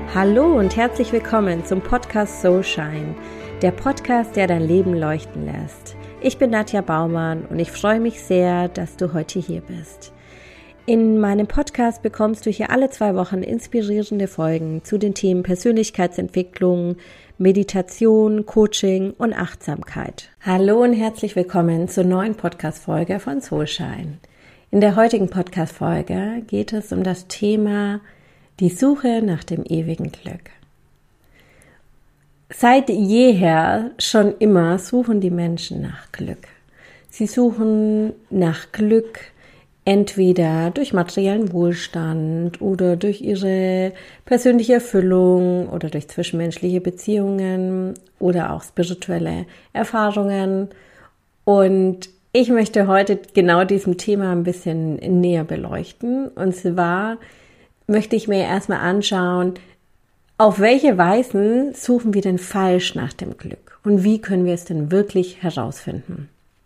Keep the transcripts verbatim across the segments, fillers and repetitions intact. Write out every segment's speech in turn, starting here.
Hallo und herzlich willkommen zum Podcast Soul Shine, der Podcast, der dein Leben leuchten lässt. Ich bin Nadja Baumann und ich freue mich sehr, dass du heute hier bist. In meinem Podcast bekommst du hier alle zwei Wochen inspirierende Folgen zu den Themen Persönlichkeitsentwicklung, Meditation, Coaching und Achtsamkeit. Hallo und herzlich willkommen zur neuen Podcast-Folge von Soul Shine. In der heutigen Podcast-Folge geht es um das Thema die Suche nach dem ewigen Glück. Seit jeher schon immer suchen die Menschen nach Glück. Sie suchen nach Glück entweder durch materiellen Wohlstand oder durch ihre persönliche Erfüllung oder durch zwischenmenschliche Beziehungen oder auch spirituelle Erfahrungen. Und ich möchte heute genau diesem Thema ein bisschen näher beleuchten. Und zwar möchte ich mir erstmal anschauen, auf welche Weisen suchen wir denn falsch nach dem Glück und wie können wir es denn wirklich herausfinden.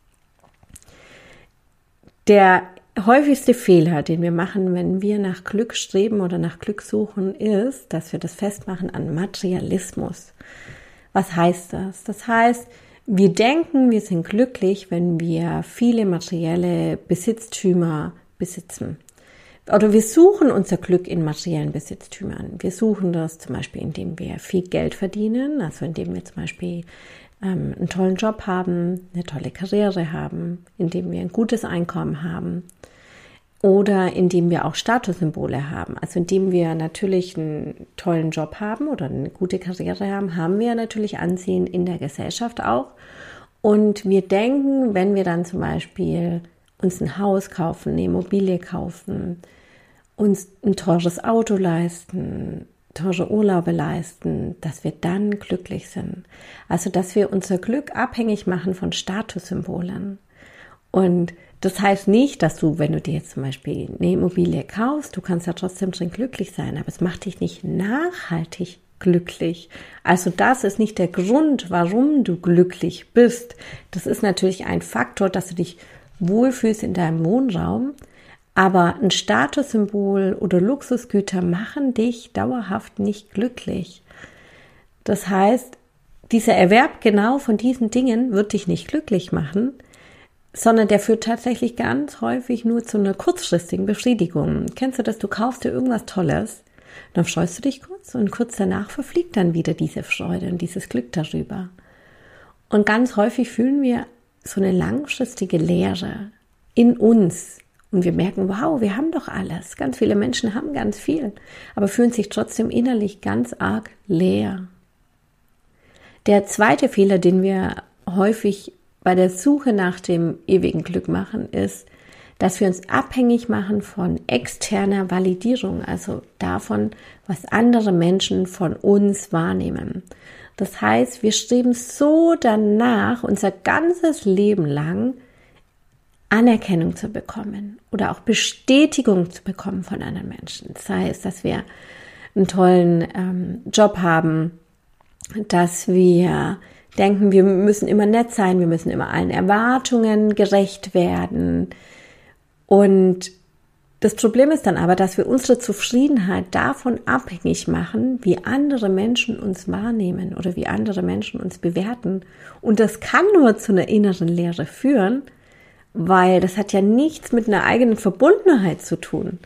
Der häufigste Fehler, den wir machen, wenn wir nach Glück streben oder nach Glück suchen, ist, dass wir das festmachen an Materialismus. Was heißt das? Das heißt, wir denken, wir sind glücklich, wenn wir viele materielle Besitztümer besitzen. Oder wir suchen unser Glück in materiellen Besitztümern. Wir suchen das zum Beispiel, indem wir viel Geld verdienen, also indem wir zum Beispiel ähm, einen tollen Job haben, eine tolle Karriere haben, indem wir ein gutes Einkommen haben oder indem wir auch Statussymbole haben. Also indem wir natürlich einen tollen Job haben oder eine gute Karriere haben, haben wir natürlich Ansehen in der Gesellschaft auch. Und wir denken, wenn wir dann zum Beispiel uns ein Haus kaufen, eine Immobilie kaufen, uns ein teures Auto leisten, teure Urlaube leisten, dass wir dann glücklich sind. Also, dass wir unser Glück abhängig machen von Statussymbolen. Und das heißt nicht, dass du, wenn du dir jetzt zum Beispiel eine Immobilie kaufst, du kannst ja trotzdem drin glücklich sein, aber es macht dich nicht nachhaltig glücklich. Also das ist nicht der Grund, warum du glücklich bist. Das ist natürlich ein Faktor, dass du dich wohlfühlst in deinem Wohnraum, aber ein Statussymbol oder Luxusgüter machen dich dauerhaft nicht glücklich. Das heißt, dieser Erwerb genau von diesen Dingen wird dich nicht glücklich machen, sondern der führt tatsächlich ganz häufig nur zu einer kurzfristigen Befriedigung. Kennst du das? Du kaufst dir irgendwas Tolles, dann freust du dich kurz und kurz danach verfliegt dann wieder diese Freude und dieses Glück darüber. Und ganz häufig fühlen wir so eine langfristige Leere in uns. Und wir merken, wow, wir haben doch alles. Ganz viele Menschen haben ganz viel, aber fühlen sich trotzdem innerlich ganz arg leer. Der zweite Fehler, den wir häufig bei der Suche nach dem ewigen Glück machen, ist, dass wir uns abhängig machen von externer Validierung, also davon, was andere Menschen von uns wahrnehmen. Das heißt, wir streben so danach, unser ganzes Leben lang Anerkennung zu bekommen oder auch Bestätigung zu bekommen von anderen Menschen. Das heißt, dass wir einen tollen ähm, Job haben, dass wir denken, wir müssen immer nett sein, wir müssen immer allen Erwartungen gerecht werden. Und das Problem ist dann aber, dass wir unsere Zufriedenheit davon abhängig machen, wie andere Menschen uns wahrnehmen oder wie andere Menschen uns bewerten. Und das kann nur zu einer inneren Leere führen, weil das hat ja nichts mit einer eigenen Verbundenheit zu tun.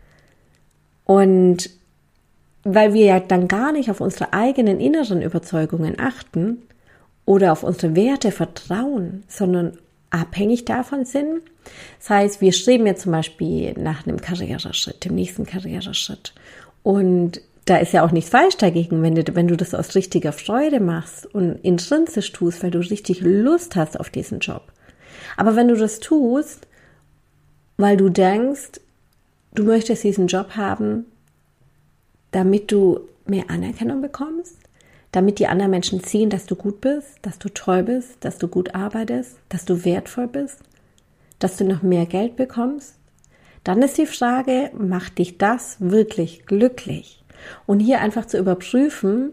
Und weil wir ja dann gar nicht auf unsere eigenen inneren Überzeugungen achten oder auf unsere Werte vertrauen, sondern abhängig davon sind. Das heißt, wir streben jetzt zum Beispiel nach einem Karriereschritt, dem nächsten Karriereschritt. Und da ist ja auch nichts falsch dagegen, wenn du, wenn du das aus richtiger Freude machst und intrinsisch tust, weil du richtig Lust hast auf diesen Job. Aber wenn du das tust, weil du denkst, du möchtest diesen Job haben, damit du mehr Anerkennung bekommst, damit die anderen Menschen sehen, dass du gut bist, dass du treu bist, dass du gut arbeitest, dass du wertvoll bist, dass du noch mehr Geld bekommst, dann ist die Frage, macht dich das wirklich glücklich? Und hier einfach zu überprüfen,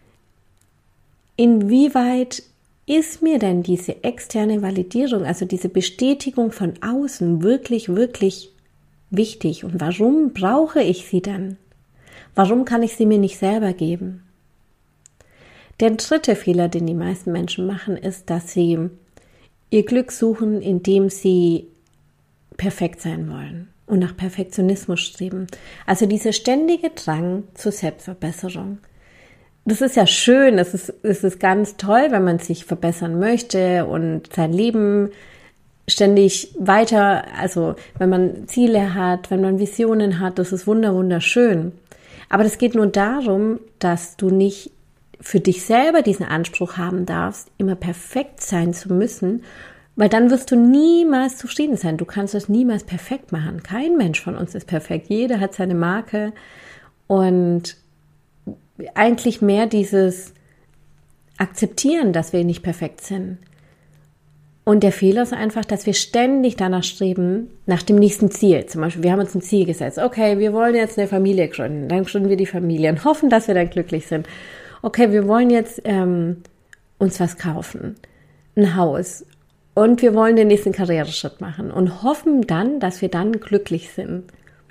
inwieweit ist mir denn diese externe Validierung, also diese Bestätigung von außen wirklich, wirklich wichtig? Und warum brauche ich sie dann? Warum kann ich sie mir nicht selber geben? Der dritte Fehler, den die meisten Menschen machen, ist, dass sie ihr Glück suchen, indem sie perfekt sein wollen und nach Perfektionismus streben. Also dieser ständige Drang zur Selbstverbesserung. Das ist ja schön, es ist, es ist ganz toll, wenn man sich verbessern möchte und sein Leben ständig weiter, also wenn man Ziele hat, wenn man Visionen hat, das ist wunder, wunderschön. Aber das geht nur darum, dass du nicht für dich selber diesen Anspruch haben darfst, immer perfekt sein zu müssen, weil dann wirst du niemals zufrieden sein. Du kannst es niemals perfekt machen. Kein Mensch von uns ist perfekt. Jeder hat seine Marke und eigentlich mehr dieses Akzeptieren, dass wir nicht perfekt sind. Und der Fehler ist einfach, dass wir ständig danach streben, nach dem nächsten Ziel. Zum Beispiel, wir haben uns ein Ziel gesetzt. Okay, wir wollen jetzt eine Familie gründen. Dann gründen wir die Familie und hoffen, dass wir dann glücklich sind. Okay, wir wollen jetzt ähm, uns was kaufen, ein Haus. Und wir wollen den nächsten Karriereschritt machen und hoffen dann, dass wir dann glücklich sind.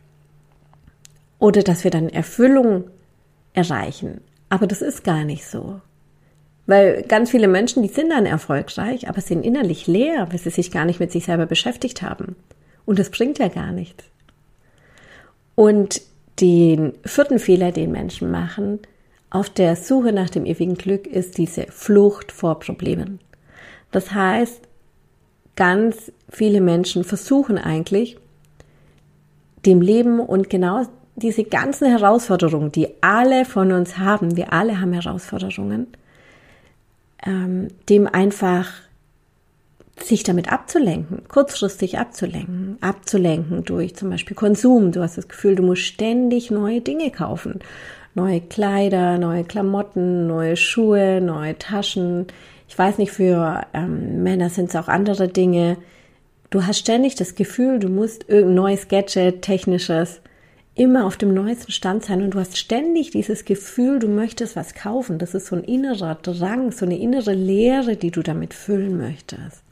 Oder dass wir dann Erfüllung erreichen. Aber das ist gar nicht so. Weil ganz viele Menschen, die sind dann erfolgreich, aber sind innerlich leer, weil sie sich gar nicht mit sich selber beschäftigt haben. Und das bringt ja gar nichts. Und den vierten Fehler, den Menschen machen, auf der Suche nach dem ewigen Glück, ist diese Flucht vor Problemen. Das heißt, ganz viele Menschen versuchen eigentlich, dem Leben und genau diese ganzen Herausforderungen, die alle von uns haben, wir alle haben Herausforderungen, ähm, dem einfach sich damit abzulenken, kurzfristig abzulenken, abzulenken durch zum Beispiel Konsum. Du hast das Gefühl, du musst ständig neue Dinge kaufen. Neue Kleider, neue Klamotten, neue Schuhe, neue Taschen. Ich weiß nicht, für ähm, Männer sind es auch andere Dinge. Du hast ständig das Gefühl, du musst irgendein neues Gadget, technisches, immer auf dem neuesten Stand sein und du hast ständig dieses Gefühl, du möchtest was kaufen. Das ist so ein innerer Drang, so eine innere Leere, die du damit füllen möchtest.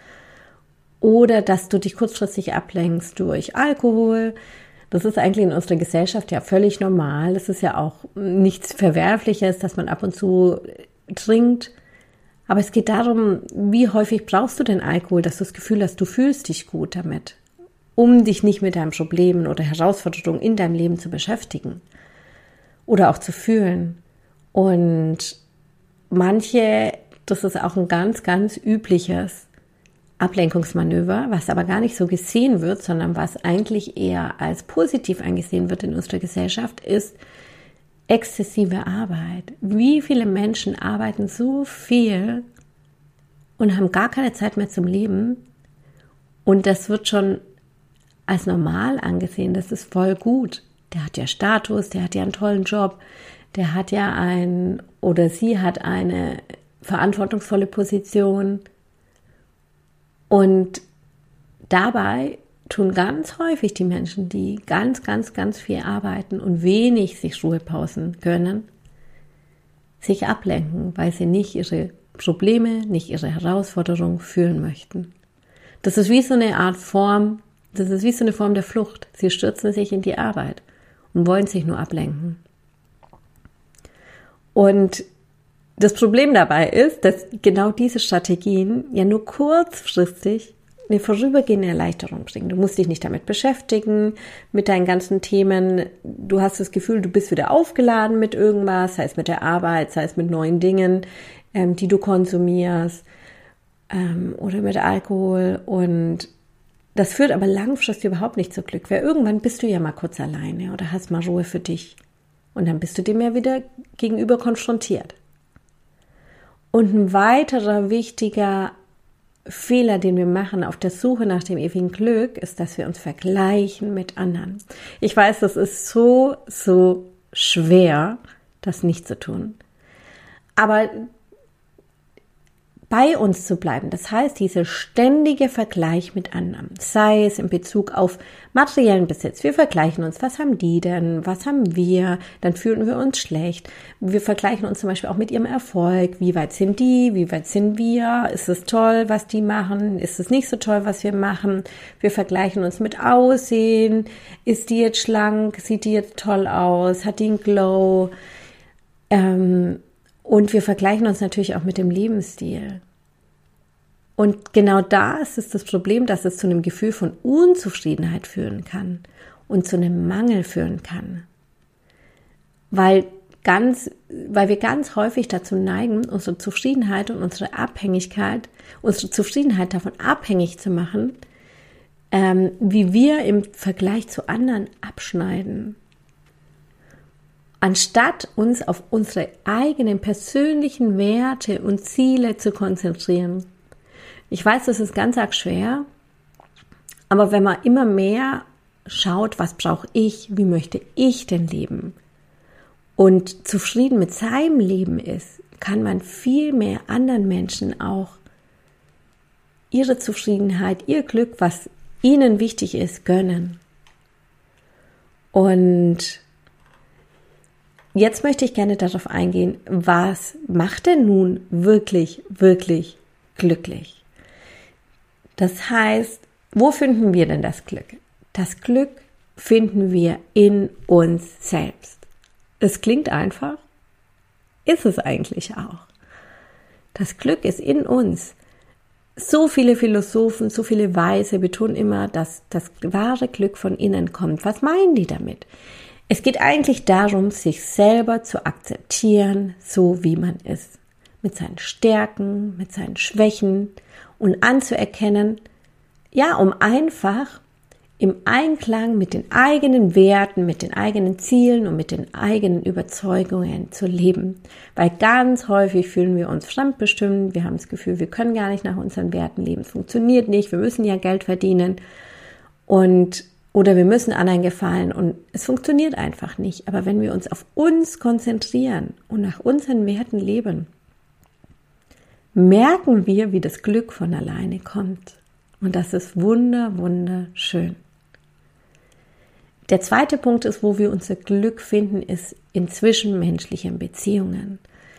Oder dass du dich kurzfristig ablenkst durch Alkohol. Das ist eigentlich in unserer Gesellschaft ja völlig normal. Es ist ja auch nichts Verwerfliches, dass man ab und zu trinkt. Aber es geht darum, wie häufig brauchst du den Alkohol, dass du das Gefühl hast, du fühlst dich gut damit, um dich nicht mit deinen Problemen oder Herausforderungen in deinem Leben zu beschäftigen oder auch zu fühlen. Und manche, das ist auch ein ganz, ganz übliches Ablenkungsmanöver, was aber gar nicht so gesehen wird, sondern was eigentlich eher als positiv angesehen wird in unserer Gesellschaft, ist exzessive Arbeit. Wie viele Menschen arbeiten so viel und haben gar keine Zeit mehr zum Leben und das wird schon als normal angesehen, das ist voll gut. Der hat ja Status, der hat ja einen tollen Job, der hat ja ein oder sie hat eine verantwortungsvolle Position. Und dabei tun ganz häufig die Menschen, die ganz, ganz, ganz viel arbeiten und wenig sich Ruhepausen gönnen, sich ablenken, weil sie nicht ihre Probleme, nicht ihre Herausforderungen fühlen möchten. Das ist wie so eine Art Form, das ist wie so eine Form der Flucht. Sie stürzen sich in die Arbeit und wollen sich nur ablenken. Und das Problem dabei ist, dass genau diese Strategien ja nur kurzfristig eine vorübergehende Erleichterung bringen. Du musst dich nicht damit beschäftigen, mit deinen ganzen Themen. Du hast das Gefühl, du bist wieder aufgeladen mit irgendwas, sei es mit der Arbeit, sei es mit neuen Dingen, ähm, die du konsumierst, ähm, oder mit Alkohol. Und das führt aber langfristig überhaupt nicht zu Glück, weil irgendwann bist du ja mal kurz alleine oder hast mal Ruhe für dich. Und dann bist du dem ja wieder gegenüber konfrontiert. Und ein weiterer wichtiger Fehler, den wir machen auf der Suche nach dem ewigen Glück, ist, dass wir uns vergleichen mit anderen. Ich weiß, das ist so, so schwer, das nicht zu tun. Aber bei uns zu bleiben. Das heißt, dieser ständige Vergleich mit anderen, sei es in Bezug auf materiellen Besitz. Wir vergleichen uns, was haben die denn, was haben wir, dann fühlen wir uns schlecht. Wir vergleichen uns zum Beispiel auch mit ihrem Erfolg. Wie weit sind die, wie weit sind wir? Ist es toll, was die machen? Ist es nicht so toll, was wir machen? Wir vergleichen uns mit Aussehen. Ist die jetzt schlank? Sieht die jetzt toll aus? Hat die einen Glow? Ähm, Und wir vergleichen uns natürlich auch mit dem Lebensstil. Und genau da ist es das Problem, dass es zu einem Gefühl von Unzufriedenheit führen kann und zu einem Mangel führen kann. Weil, ganz, weil wir ganz häufig dazu neigen, unsere Zufriedenheit und unsere Abhängigkeit, unsere Zufriedenheit davon abhängig zu machen, ähm, wie wir im Vergleich zu anderen abschneiden. Anstatt uns auf unsere eigenen persönlichen Werte und Ziele zu konzentrieren. Ich weiß, das ist ganz arg schwer, aber wenn man immer mehr schaut, was brauche ich, wie möchte ich denn leben und zufrieden mit seinem Leben ist, kann man viel mehr anderen Menschen auch ihre Zufriedenheit, ihr Glück, was ihnen wichtig ist, gönnen. Und jetzt möchte ich gerne darauf eingehen, was macht denn nun wirklich, wirklich glücklich? Das heißt, wo finden wir denn das Glück? Das Glück finden wir in uns selbst. Es klingt einfach, ist es eigentlich auch. Das Glück ist in uns. So viele Philosophen, so viele Weise betonen immer, dass das wahre Glück von innen kommt. Was meinen die damit? Es geht eigentlich darum, sich selber zu akzeptieren, so wie man ist. Mit seinen Stärken, mit seinen Schwächen und anzuerkennen, ja, um einfach im Einklang mit den eigenen Werten, mit den eigenen Zielen und mit den eigenen Überzeugungen zu leben. Weil ganz häufig fühlen wir uns fremdbestimmt, wir haben das Gefühl, wir können gar nicht nach unseren Werten leben, es funktioniert nicht, wir müssen ja Geld verdienen und oder wir müssen anderen gefallen und es funktioniert einfach nicht. Aber wenn wir uns auf uns konzentrieren und nach unseren Werten leben, merken wir, wie das Glück von alleine kommt. Und das ist wunder, wunderschön. Der zweite Punkt ist, wo wir unser Glück finden, ist in zwischenmenschlichen Beziehungen.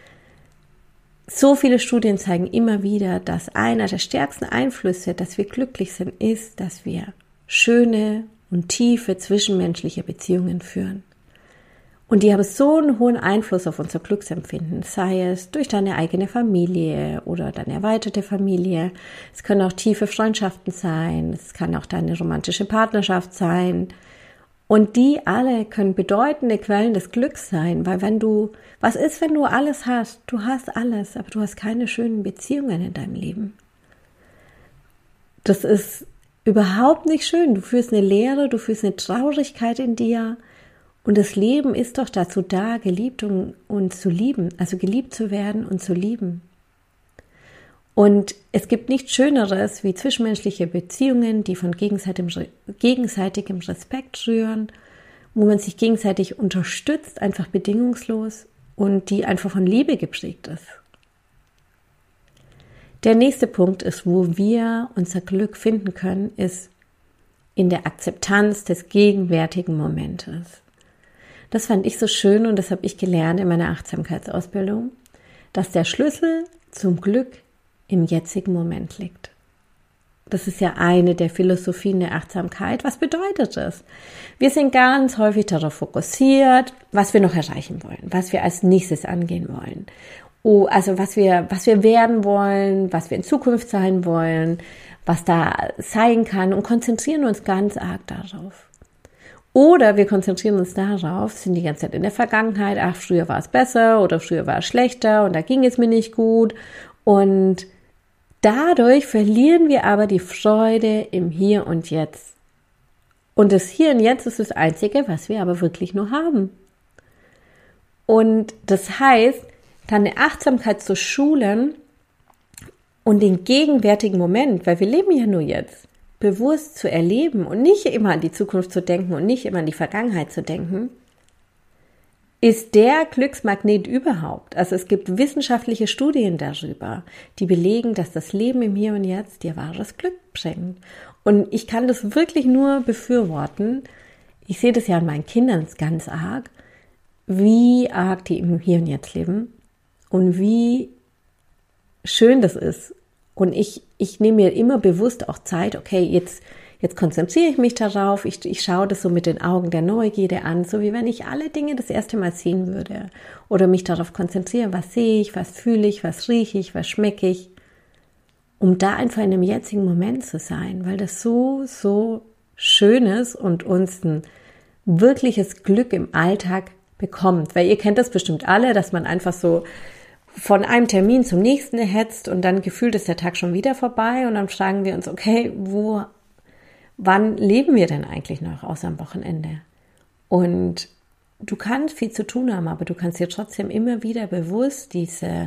So viele Studien zeigen immer wieder, dass einer der stärksten Einflüsse, dass wir glücklich sind, ist, dass wir schöne und tiefe zwischenmenschliche Beziehungen führen. Und die haben so einen hohen Einfluss auf unser Glücksempfinden, sei es durch deine eigene Familie oder deine erweiterte Familie. Es können auch tiefe Freundschaften sein, es kann auch deine romantische Partnerschaft sein. Und die alle können bedeutende Quellen des Glücks sein, weil wenn du, was ist, wenn du alles hast? Du hast alles, aber du hast keine schönen Beziehungen in deinem Leben. Das ist überhaupt nicht schön. Du fühlst eine Leere, du fühlst eine Traurigkeit in dir. Und das Leben ist doch dazu da, geliebt und, und zu lieben, also geliebt zu werden und zu lieben. Und es gibt nichts Schöneres wie zwischenmenschliche Beziehungen, die von gegenseitigem, gegenseitigem Respekt rühren, wo man sich gegenseitig unterstützt, einfach bedingungslos und die einfach von Liebe geprägt ist. Der nächste Punkt ist, wo wir unser Glück finden können, ist in der Akzeptanz des gegenwärtigen Momentes. Das fand ich so schön und das habe ich gelernt in meiner Achtsamkeitsausbildung, dass der Schlüssel zum Glück im jetzigen Moment liegt. Das ist ja eine der Philosophien der Achtsamkeit. Was bedeutet das? Wir sind ganz häufig darauf fokussiert, was wir noch erreichen wollen, was wir als nächstes angehen wollen. Oh, also was wir, was wir werden wollen, was wir in Zukunft sein wollen, was da sein kann und konzentrieren uns ganz arg darauf. Oder wir konzentrieren uns darauf, sind die ganze Zeit in der Vergangenheit, ach, früher war es besser oder früher war es schlechter und da ging es mir nicht gut. Und dadurch verlieren wir aber die Freude im Hier und Jetzt. Und das Hier und Jetzt ist das Einzige, was wir aber wirklich nur haben. Und das heißt, deine Achtsamkeit zu schulen und den gegenwärtigen Moment, weil wir leben ja nur jetzt, bewusst zu erleben und nicht immer an die Zukunft zu denken und nicht immer an die Vergangenheit zu denken, ist der Glücksmagnet überhaupt. Also es gibt wissenschaftliche Studien darüber, die belegen, dass das Leben im Hier und Jetzt dir wahres Glück bringt. Und ich kann das wirklich nur befürworten. Ich sehe das ja an meinen Kindern ganz arg, wie arg die im Hier und Jetzt leben und wie schön das ist. Und ich, ich nehme mir immer bewusst auch Zeit, okay, jetzt Jetzt konzentriere ich mich darauf, ich, ich schaue das so mit den Augen der Neugierde an, so wie wenn ich alle Dinge das erste Mal sehen würde. Oder mich darauf konzentriere, was sehe ich, was fühle ich, was rieche ich, was schmecke ich. Um da einfach in dem jetzigen Moment zu sein, weil das so, so schön ist und uns ein wirkliches Glück im Alltag bekommt. Weil ihr kennt das bestimmt alle, dass man einfach so von einem Termin zum nächsten hetzt und dann gefühlt ist der Tag schon wieder vorbei und dann fragen wir uns, okay, wo wann leben wir denn eigentlich noch außer am Wochenende? Und du kannst viel zu tun haben, aber du kannst dir trotzdem immer wieder bewusst diese,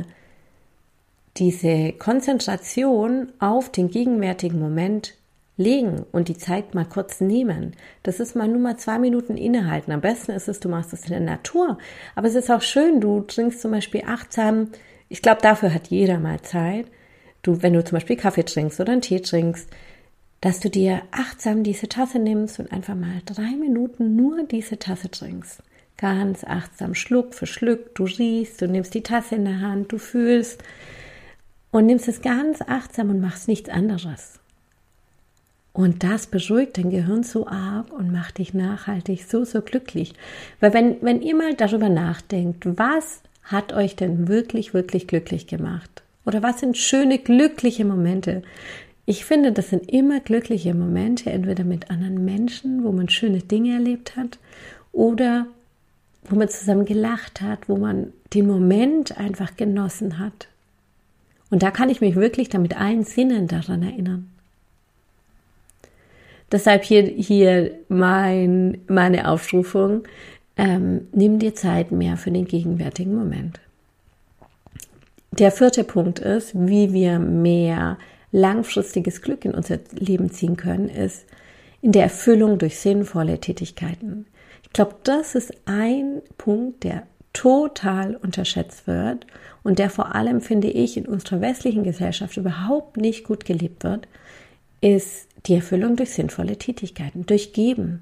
diese Konzentration auf den gegenwärtigen Moment legen und die Zeit mal kurz nehmen. Das ist mal nur mal zwei Minuten innehalten. Am besten ist es, du machst es in der Natur. Aber es ist auch schön, du trinkst zum Beispiel achtsam, ich glaube, dafür hat jeder mal Zeit. Du, wenn du zum Beispiel Kaffee trinkst oder einen Tee trinkst, dass du dir achtsam diese Tasse nimmst und einfach mal drei Minuten nur diese Tasse trinkst. Ganz achtsam, Schluck für Schluck, du riechst, du nimmst die Tasse in der Hand, du fühlst und nimmst es ganz achtsam und machst nichts anderes. Und das beruhigt dein Gehirn so arg und macht dich nachhaltig so, so glücklich. Weil wenn, wenn ihr mal darüber nachdenkt, was hat euch denn wirklich, wirklich glücklich gemacht? Oder was sind schöne, glückliche Momente? Ich finde, das sind immer glückliche Momente, entweder mit anderen Menschen, wo man schöne Dinge erlebt hat oder wo man zusammen gelacht hat, wo man den Moment einfach genossen hat. Und da kann ich mich wirklich dann mit allen Sinnen daran erinnern. Deshalb hier, hier mein, meine Aufrufung, ähm, nimm dir Zeit mehr für den gegenwärtigen Moment. Der vierte Punkt ist, wie wir mehr langfristiges Glück in unser Leben ziehen können, ist in der Erfüllung durch sinnvolle Tätigkeiten. Ich glaube, das ist ein Punkt, der total unterschätzt wird und der vor allem, finde ich, in unserer westlichen Gesellschaft überhaupt nicht gut gelebt wird, ist die Erfüllung durch sinnvolle Tätigkeiten, durch Geben.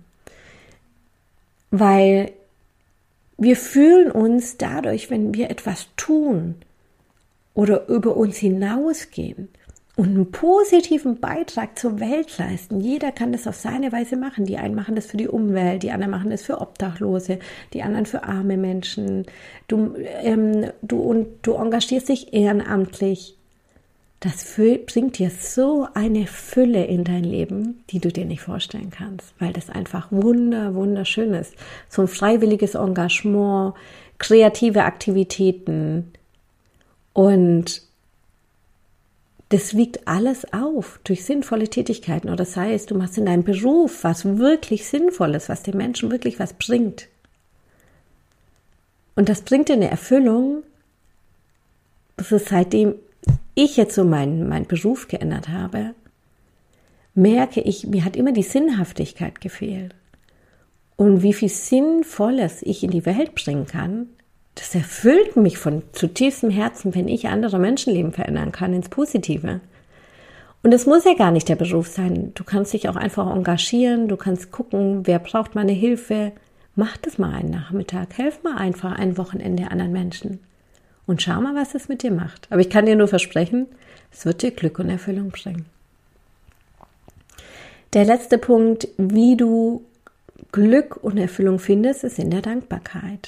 Weil wir fühlen uns dadurch, wenn wir etwas tun oder über uns hinausgehen, und einen positiven Beitrag zur Welt leisten. Jeder kann das auf seine Weise machen. Die einen machen das für die Umwelt, die anderen machen das für Obdachlose, die anderen für arme Menschen. Du, ähm, du, und du engagierst dich ehrenamtlich. Das bringt dir so eine Fülle in dein Leben, die du dir nicht vorstellen kannst, weil das einfach wunder, wunderschön ist. So ein freiwilliges Engagement, kreative Aktivitäten und das wiegt alles auf durch sinnvolle Tätigkeiten. Oder sei es, du machst in deinem Beruf was wirklich Sinnvolles, was den Menschen wirklich was bringt. Und das bringt dir eine Erfüllung. Das ist seitdem ich jetzt so meinen, meinen Beruf geändert habe, merke ich, mir hat immer die Sinnhaftigkeit gefehlt. Und wie viel Sinnvolles ich in die Welt bringen kann, das erfüllt mich von zutiefstem Herzen, wenn ich andere Menschenleben verändern kann ins Positive. Und es muss ja gar nicht der Beruf sein. Du kannst dich auch einfach engagieren, du kannst gucken, wer braucht meine Hilfe. Mach das mal einen Nachmittag, helf mal einfach ein Wochenende anderen Menschen. Und schau mal, was es mit dir macht. Aber ich kann dir nur versprechen, es wird dir Glück und Erfüllung bringen. Der letzte Punkt, wie du Glück und Erfüllung findest, ist in der Dankbarkeit.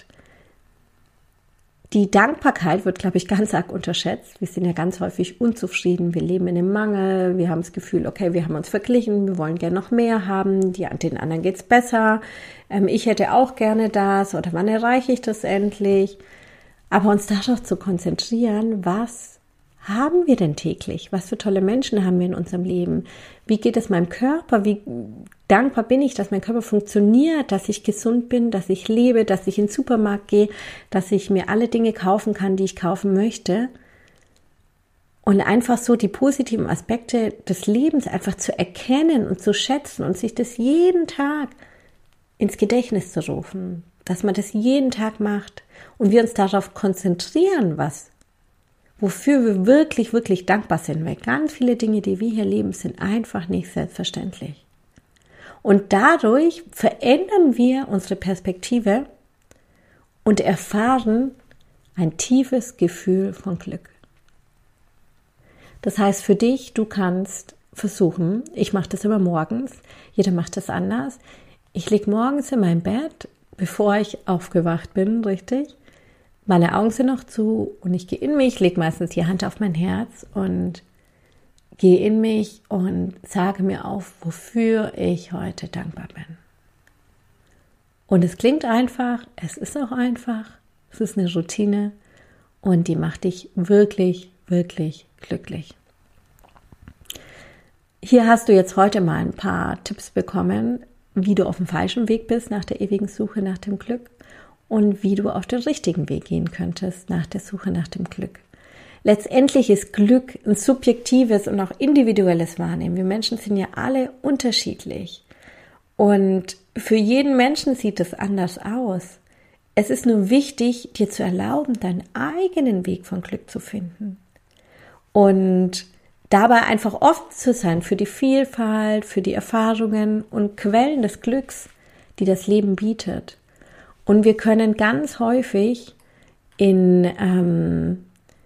Die Dankbarkeit wird, glaube ich, ganz arg unterschätzt. Wir sind ja ganz häufig unzufrieden. Wir leben in einem Mangel. Wir haben das Gefühl, okay, wir haben uns verglichen. Wir wollen gerne noch mehr haben. Die, den anderen geht's besser. Ähm, ich hätte auch gerne das. Oder wann erreiche ich das endlich? Aber uns darauf zu konzentrieren, was haben wir denn täglich? Was für tolle Menschen haben wir in unserem Leben? Wie geht es meinem Körper? Wie dankbar bin ich, dass mein Körper funktioniert, dass ich gesund bin, dass ich lebe, dass ich in den Supermarkt gehe, dass ich mir alle Dinge kaufen kann, die ich kaufen möchte. Und einfach so die positiven Aspekte des Lebens einfach zu erkennen und zu schätzen und sich das jeden Tag ins Gedächtnis zu rufen. dass man das jeden Tag macht und wir uns darauf konzentrieren, was, wofür wir wirklich, wirklich dankbar sind. Weil ganz viele Dinge, die wir hier leben, sind einfach nicht selbstverständlich. Und dadurch verändern wir unsere Perspektive und erfahren ein tiefes Gefühl von Glück. Das heißt für dich, du kannst versuchen, ich mache das immer morgens, jeder macht das anders. Ich liege morgens in meinem Bett, bevor ich aufgewacht bin, richtig. Meine Augen sind noch zu und ich gehe in mich, lege meistens die Hand auf mein Herz und gehe in mich und sage mir auf, wofür ich heute dankbar bin. Und es klingt einfach, es ist auch einfach, es ist eine Routine und die macht dich wirklich, wirklich glücklich. Hier hast du jetzt heute mal ein paar Tipps bekommen, wie du auf dem falschen Weg bist nach der ewigen Suche nach dem Glück und wie du auf den richtigen Weg gehen könntest nach der Suche nach dem Glück. Letztendlich ist Glück ein subjektives und auch individuelles Wahrnehmen. Wir Menschen sind ja alle unterschiedlich und für jeden Menschen sieht es anders aus. Es ist nur wichtig, dir zu erlauben, deinen eigenen Weg von Glück zu finden und dabei einfach offen zu sein für die Vielfalt, für die Erfahrungen und Quellen des Glücks, die das Leben bietet. Und wir können ganz häufig in ähm,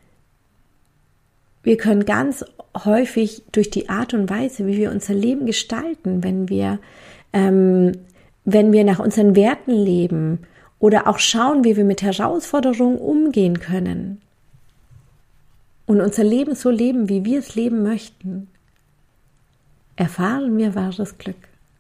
Wir können ganz häufig durch die Art und Weise, wie wir unser Leben gestalten, wenn wir, ähm, wenn wir nach unseren Werten leben oder auch schauen, wie wir mit Herausforderungen umgehen können und unser Leben so leben, wie wir es leben möchten, erfahren wir wahres Glück.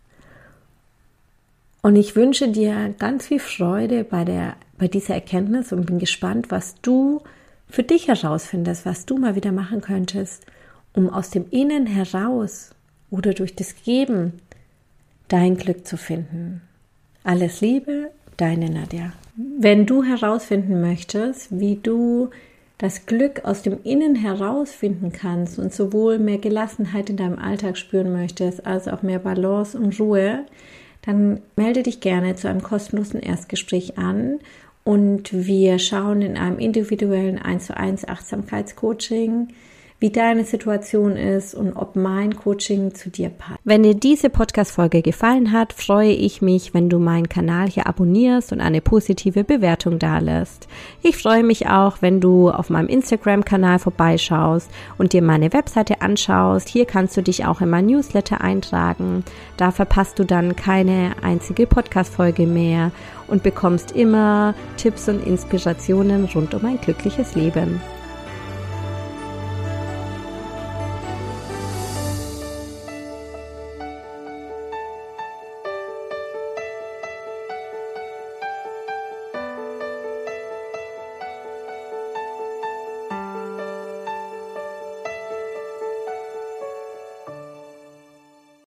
Und ich wünsche dir ganz viel Freude bei der, bei dieser Erkenntnis und bin gespannt, was du für dich herausfindest, was du mal wieder machen könntest, um aus dem Innen heraus oder durch das Geben dein Glück zu finden. Alles Liebe, deine Nadja. Wenn du herausfinden möchtest, wie du das Glück aus dem Innen herausfinden kannst und sowohl mehr Gelassenheit in deinem Alltag spüren möchtest, als auch mehr Balance und Ruhe, dann melde dich gerne zu einem kostenlosen Erstgespräch an. Und wir schauen in einem individuellen eins zu eins Achtsamkeitscoaching, wie deine Situation ist und ob mein Coaching zu dir passt. Wenn dir diese Podcast-Folge gefallen hat, freue ich mich, wenn du meinen Kanal hier abonnierst und eine positive Bewertung dalässt. Ich freue mich auch, wenn du auf meinem Instagram-Kanal vorbeischaust und dir meine Webseite anschaust. Hier kannst du dich auch in mein Newsletter eintragen. Da verpasst du dann keine einzige Podcast-Folge mehr und bekommst immer Tipps und Inspirationen rund um ein glückliches Leben.